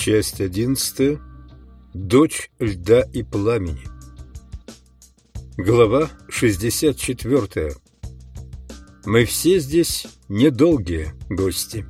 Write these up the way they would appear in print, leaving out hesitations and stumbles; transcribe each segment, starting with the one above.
Часть 11. Дочь льда и пламени. Глава 64. Мы все здесь недолгие гости.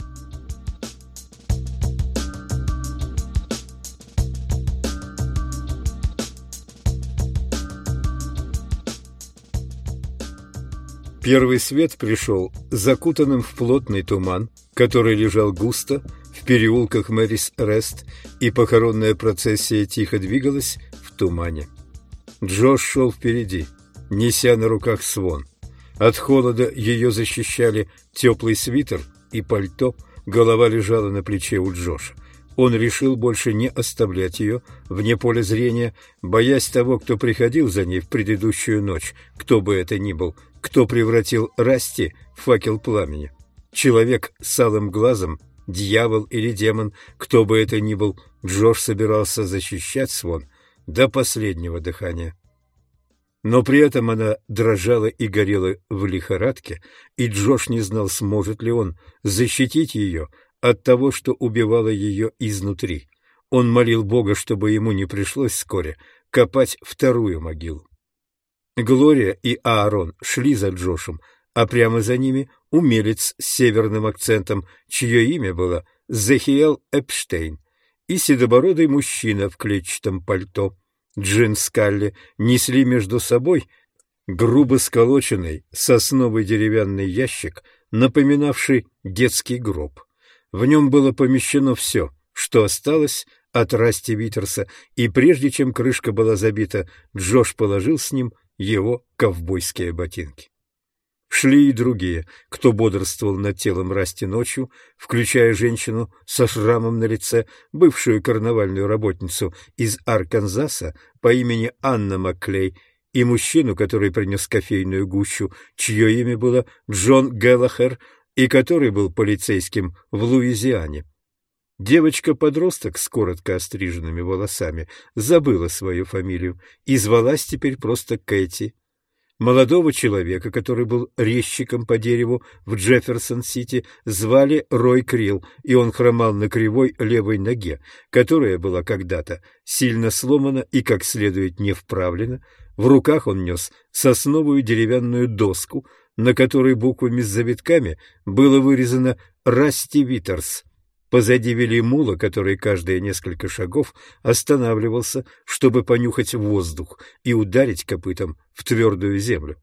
Первый свет пришел закутанным в плотный туман, который лежал густо в переулках Мэрис-Рест, и похоронная процессия тихо двигалась в тумане. Джош шел впереди, неся на руках Свон. От холода ее защищали теплый свитер и пальто, голова лежала на плече у Джоша. Он решил больше не оставлять ее вне поля зрения, боясь того, кто приходил за ней в предыдущую ночь, кто бы это ни был, кто превратил Расти в факел пламени. Человек с алым глазом, дьявол или демон, кто бы это ни был, Джош собирался защищать Свон до последнего дыхания. Но при этом она дрожала и горела в лихорадке, и Джош не знал, сможет ли он защитить ее от того, что убивало ее изнутри. Он молил Бога, чтобы ему не пришлось вскоре копать вторую могилу. Глория и Аарон шли за Джошем, а прямо за ними умелец с северным акцентом, чье имя было Зехиэл Эпштейн, и седобородый мужчина в клетчатом пальто. Джин Скалли несли между собой грубо сколоченный сосновый деревянный ящик, напоминавший детский гроб. В нем было помещено все, что осталось от Расти Витерса, и прежде чем крышка была забита, Джош положил с ним его ковбойские ботинки. Шли и другие, кто бодрствовал над телом Расти ночью, включая женщину со шрамом на лице, бывшую карнавальную работницу из Арканзаса по имени Анна Макклей, и мужчину, который принес кофейную гущу, чье имя было Джон Гэллахер, и который был полицейским в Луизиане. Девочка-подросток с коротко остриженными волосами забыла свою фамилию и звалась теперь просто Кэти. Молодого человека, который был резчиком по дереву в Джефферсон-Сити, звали Рой Крилл, и он хромал на кривой левой ноге, которая была когда-то сильно сломана и как следует не вправлена. В руках он нес сосновую деревянную доску, на которой буквами с завитками было вырезано «Расти Витерс». Позади вели мула, который каждые несколько шагов останавливался, чтобы понюхать воздух и ударить копытом в твердую землю.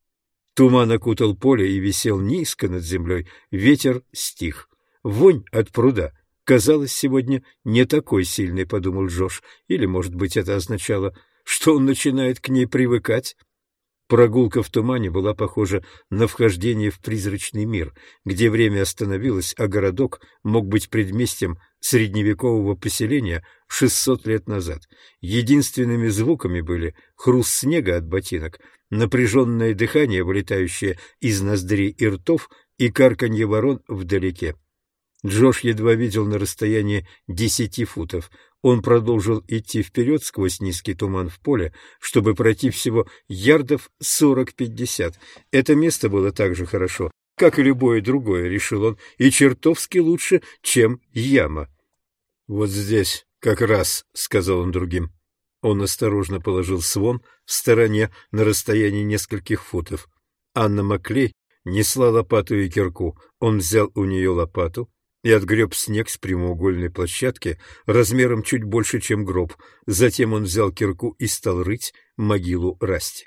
Туман окутал поле и висел низко над землей, ветер стих. Вонь от пруда казалась сегодня не такой сильной, подумал Джош, или, может быть, это означало, что он начинает к ней привыкать. Прогулка в тумане была похожа на вхождение в призрачный мир, где время остановилось, а городок мог быть предместьем средневекового поселения 600 лет назад. Единственными звуками были хруст снега от ботинок, напряженное дыхание, вылетающее из ноздрей и ртов, и карканье ворон вдалеке. Джош едва видел на расстоянии 10 футов. Он продолжил идти вперед сквозь низкий туман в поле, чтобы пройти всего ярдов 40-50. Это место было так же хорошо, как и любое другое, решил он, и чертовски лучше, чем яма. «Вот здесь как раз», — сказал он другим. Он осторожно положил Свон в стороне на расстоянии нескольких футов. Анна Макклей несла лопату и кирку. Он взял у нее лопату и отгреб снег с прямоугольной площадки размером чуть больше, чем гроб. Затем он взял кирку и стал рыть могилу Расти.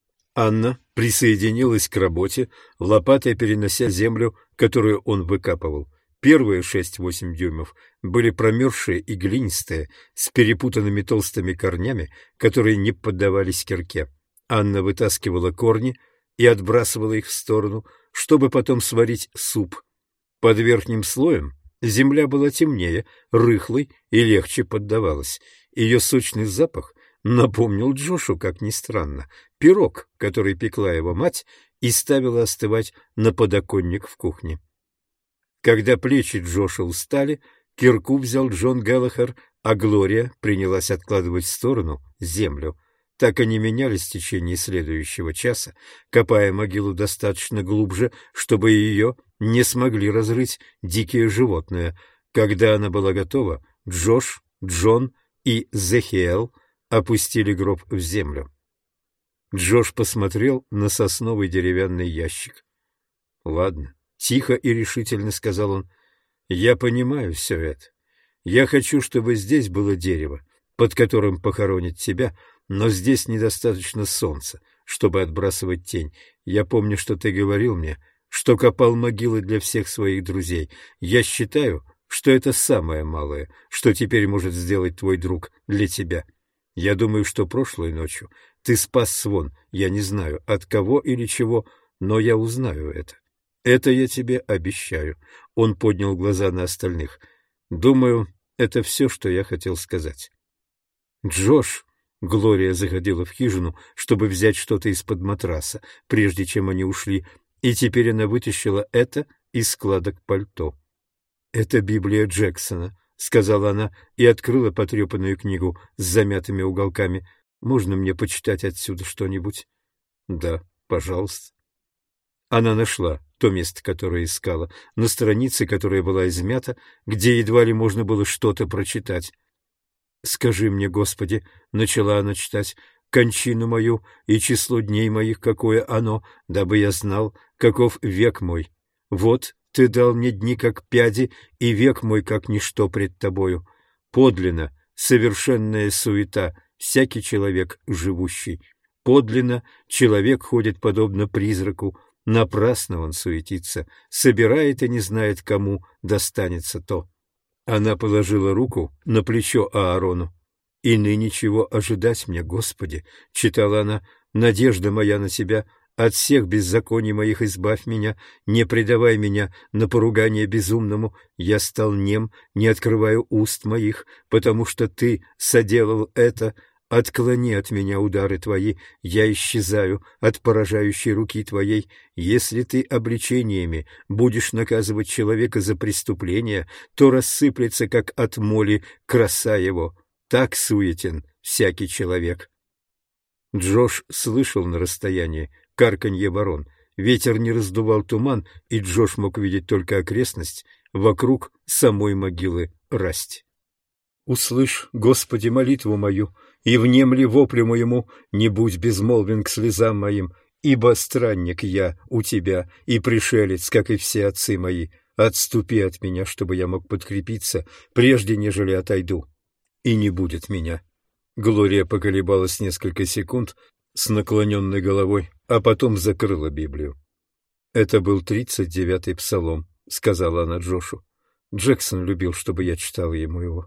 Анна присоединилась к работе, лопатой перенося землю, которую он выкапывал. Первые 6-8 дюймов были промерзшие и глинистые, с перепутанными толстыми корнями, которые не поддавались кирке. Анна вытаскивала корни и отбрасывала их в сторону, чтобы потом сварить суп. Под верхним слоем земля была темнее, рыхлой и легче поддавалась. Ее сочный запах напомнил Джошу, как ни странно, пирог, который пекла его мать и ставила остывать на подоконник в кухне. Когда плечи Джоша устали, кирку взял Джон Гэллахер, а Глория принялась откладывать в сторону землю. Так они менялись в течение следующего часа, копая могилу достаточно глубже, чтобы ее не смогли разрыть дикие животные. Когда она была готова, Джош, Джон и Зехиэл опустили гроб в землю. Джош посмотрел на сосновый деревянный ящик. «Ладно», — тихо и решительно сказал он, — «я понимаю все это. Я хочу, чтобы здесь было дерево, под которым похоронят тебя, но здесь недостаточно солнца, чтобы отбрасывать тень. Я помню, что ты говорил мне, что копал могилы для всех своих друзей. Я считаю, что это самое малое, что теперь может сделать твой друг для тебя. Я думаю, что прошлой ночью ты спас Свон, я не знаю, от кого или чего, но я узнаю это. Это я тебе обещаю». Он поднял глаза на остальных. «Думаю, это все, что я хотел сказать». «Джош!» — Глория заходила в хижину, чтобы взять что-то из-под матраса, прежде чем они ушли, и теперь она вытащила это из складок пальто. «Это Библия Джексона», — сказала она и открыла потрепанную книгу с замятыми уголками. «Можно мне почитать отсюда что-нибудь?» «Да, пожалуйста». Она нашла то место, которое искала, на странице, которая была измята, где едва ли можно было что-то прочитать. «Скажи мне, Господи», — начала она читать, — «кончину мою и число дней моих, какое оно, дабы я знал, каков век мой. Вот ты дал мне дни, как пяди, и век мой, как ничто пред тобою. Подлинно совершенная суета, всякий человек живущий. Подлинно человек ходит подобно призраку, напрасно он суетится, собирает и не знает, кому достанется то». Она положила руку на плечо Аарону. «И ныне чего ожидать мне, Господи?» — читала она. «Надежда моя на Тебя, от всех беззаконий моих избавь меня, не предавай меня на поругание безумному. Я стал нем, не открываю уст моих, потому что Ты соделал это. Отклони от меня удары Твои, я исчезаю от поражающей руки Твоей. Если Ты обличениями будешь наказывать человека за преступление, то рассыплется, как от моли, краса его. Так суетен всякий человек». Джош слышал на расстоянии карканье ворон. Ветер не раздувал туман, и Джош мог видеть только окрестность вокруг самой могилы Расти. «Услышь, Господи, молитву мою, и внемли воплю моему, не будь безмолвен к слезам моим, ибо странник я у Тебя и пришелец, как и все отцы мои. Отступи от меня, чтобы я мог подкрепиться, прежде нежели отойду, и не будет меня». Глория поколебалась несколько секунд с наклоненной головой, а потом закрыла Библию. «Это был 39-й псалом», — сказала она Джошу. «Джексон любил, чтобы я читал ему его».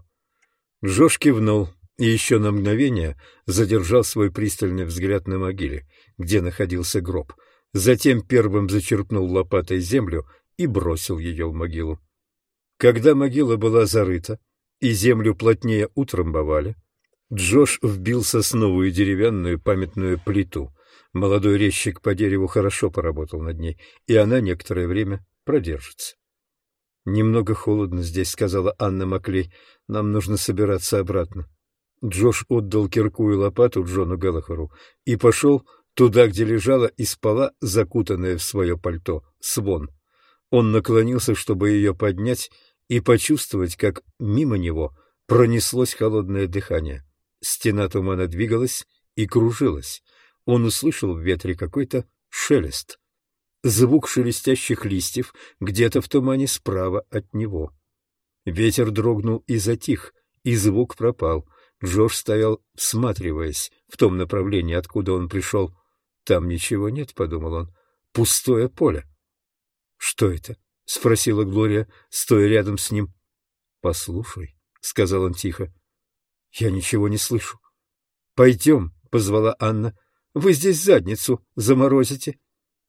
Джош кивнул и еще на мгновение задержал свой пристальный взгляд на могиле, где находился гроб. Затем первым зачерпнул лопатой землю и бросил ее в могилу. Когда могила была зарыта и землю плотнее утрамбовали, Джош вбил сосновую деревянную памятную плиту. Молодой резчик по дереву хорошо поработал над ней, и она некоторое время продержится. «Немного холодно здесь», — сказала Анна Маклей. «Нам нужно собираться обратно». Джош отдал кирку и лопату Джону Гэллахеру и пошел туда, где лежала и спала, закутанная в свое пальто, Свон. Он наклонился, чтобы ее поднять и почувствовать, как мимо него пронеслось холодное дыхание. Стена тумана двигалась и кружилась. Он услышал в ветре какой-то шелест. Звук шелестящих листьев где-то в тумане справа от него. Ветер дрогнул и затих, и звук пропал. Джош стоял, всматриваясь в том направлении, откуда он пришел. «Там ничего нет», — подумал он, — «пустое поле». «Что это?» — спросила Глория, стоя рядом с ним. «Послушай», — сказал он тихо. «Я ничего не слышу». «Пойдем», — позвала Анна. «Вы здесь задницу заморозите».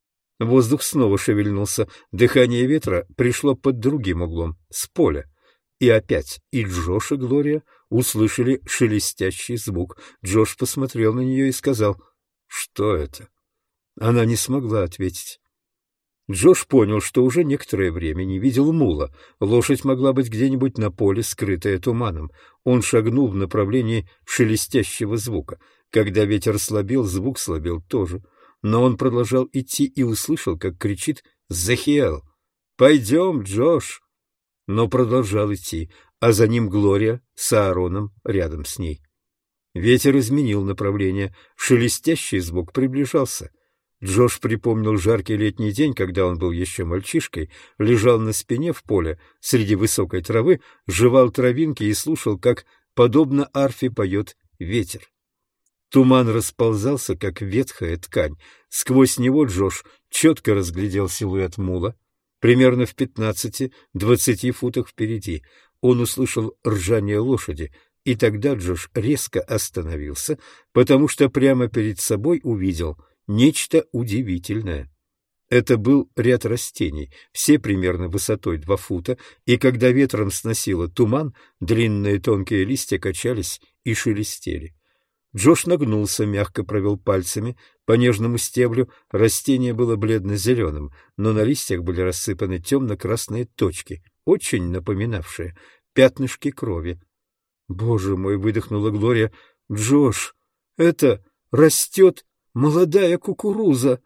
Воздух снова шевельнулся. Дыхание ветра пришло под другим углом, с поля. И опять и Джош, и Глория услышали шелестящий звук. Джош посмотрел на нее и сказал: «Что это?» Она не смогла ответить. Джош понял, что уже некоторое время не видел мула. Лошадь могла быть где-нибудь на поле, скрытая туманом. Он шагнул в направлении шелестящего звука. Когда ветер слабел, звук слабел тоже. Но он продолжал идти и услышал, как кричит Зехиэл: «Пойдем, Джош!» Но продолжал идти. а за ним Глория с Аароном рядом с ней. Ветер изменил направление, шелестящий звук приближался. Джош припомнил жаркий летний день, когда он был еще мальчишкой, лежал на спине в поле среди высокой травы, жевал травинки и слушал, как, подобно арфе, поет ветер. Туман расползался, как ветхая ткань. Сквозь него Джош четко разглядел силуэт мула. Примерно в 15-20 футах впереди он услышал ржание лошади, и тогда Джош резко остановился, потому что прямо перед собой увидел нечто удивительное. Это был ряд растений, все примерно высотой 2 фута, и когда ветром сносило туман, длинные тонкие листья качались и шелестели. Джош нагнулся, мягко провел пальцами по нежному стеблю. Растение было бледно-зеленым, но на листьях были рассыпаны темно-красные точки, очень напоминавшие пятнышки крови. «Боже мой!» — выдохнула Глория. «Джош, это растет молодая кукуруза!»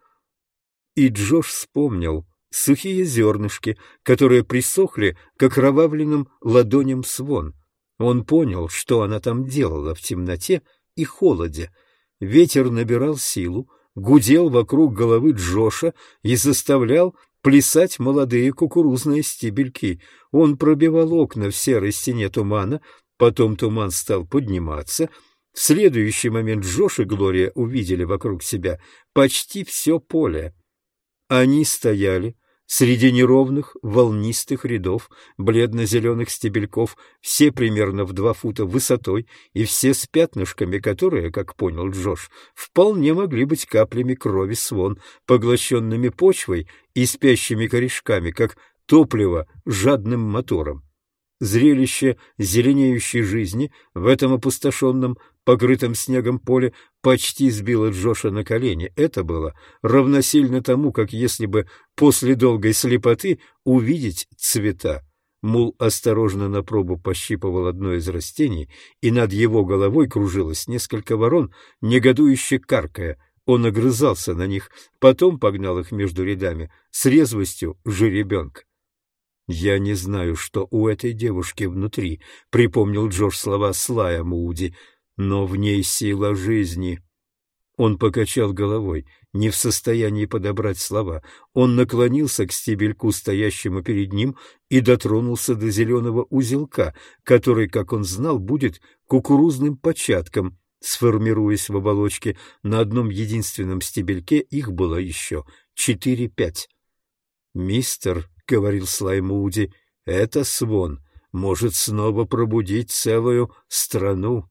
И Джош вспомнил сухие зернышки, которые присохли к окровавленным ладоням Свон. Он понял, что она там делала в темноте и холоде. Ветер набирал силу, гудел вокруг головы Джоша и заставлял плясать молодые кукурузные стебельки. Он пробивал окна в серой стене тумана, потом туман стал подниматься. В следующий момент Джош и Глория увидели вокруг себя почти все поле. Они стояли среди неровных волнистых рядов бледно-зеленых стебельков, все примерно в 2 фута высотой, и все с пятнышками, которые, как понял Джош, вполне могли быть каплями крови Свон, поглощенными почвой и спящими корешками, как топливо жадным мотором. Зрелище зеленеющей жизни в этом опустошенном, покрытом снегом поле почти сбило Джоша на колени. Это было равносильно тому, как если бы после долгой слепоты увидеть цвета. Мул осторожно на пробу пощипывал одно из растений, и над его головой кружилось несколько ворон, негодующе каркая. Он огрызался на них, потом погнал их между рядами с резвостью жеребенка. «Я не знаю, что у этой девушки внутри», — припомнил Джош слова Слая Мууди, — «но в ней сила жизни». Он покачал головой, не в состоянии подобрать слова. Он наклонился к стебельку, стоящему перед ним, и дотронулся до зеленого узелка, который, как он знал, будет кукурузным початком, сформируясь в оболочке. На одном единственном стебельке их было еще 4-5. «Мистер», — говорил Слай Мууди, — «это Свон может снова пробудить целую страну».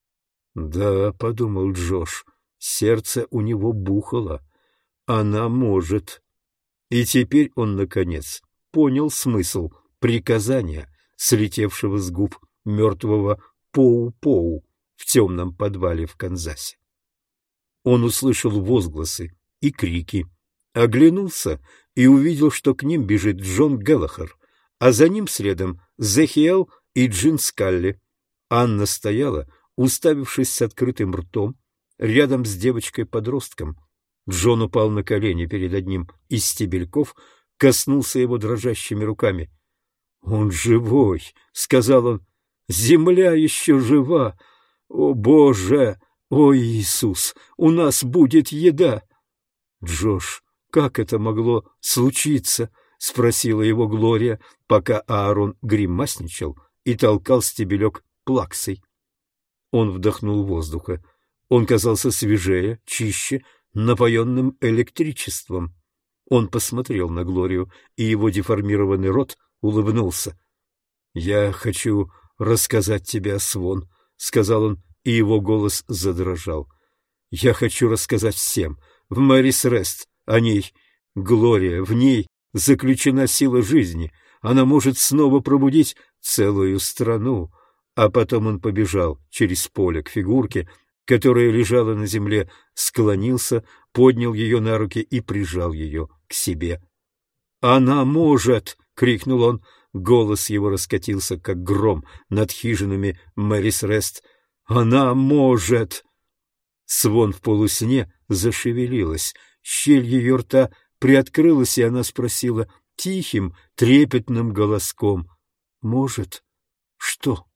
«Да», — подумал Джош, — сердце у него бухало. «Она может». И теперь он, наконец, понял смысл приказания, слетевшего с губ мертвого Поу-Поу в темном подвале в Канзасе. Он услышал возгласы и крики, оглянулся и увидел, что к ним бежит Джон Гэллахер, а за ним следом Зехиэл и Джин Скалли. Анна стояла, уставившись с открытым ртом, рядом с девочкой-подростком. Джон упал на колени перед одним из стебельков, коснулся его дрожащими руками. «Он живой!» — сказал он. «Земля еще жива! О, Боже! О, Иисус! У нас будет еда!» «Джош, как это могло случиться?» — спросила его Глория, пока Аарон гримасничал и толкал стебелек плаксой. Он вдохнул воздуха. Он казался свежее, чище, напоенным электричеством. Он посмотрел на Глорию, и его деформированный рот улыбнулся. «Я хочу рассказать тебе о Свон», — сказал он, и его голос задрожал. «Я хочу рассказать всем, в Мэрис Рест, о ней. Глория, в ней заключена сила жизни. Она может снова пробудить целую страну». А потом он побежал через поле к фигурке, которая лежала на земле, склонился, поднял ее на руки и прижал ее к себе. «Она может!» — крикнул он. Голос его раскатился, как гром над хижинами Мэрис Рест. «Она может!» Свон в полусне зашевелилась. Щель ее рта приоткрылась, и она спросила тихим, трепетным голоском: «Может?» Что?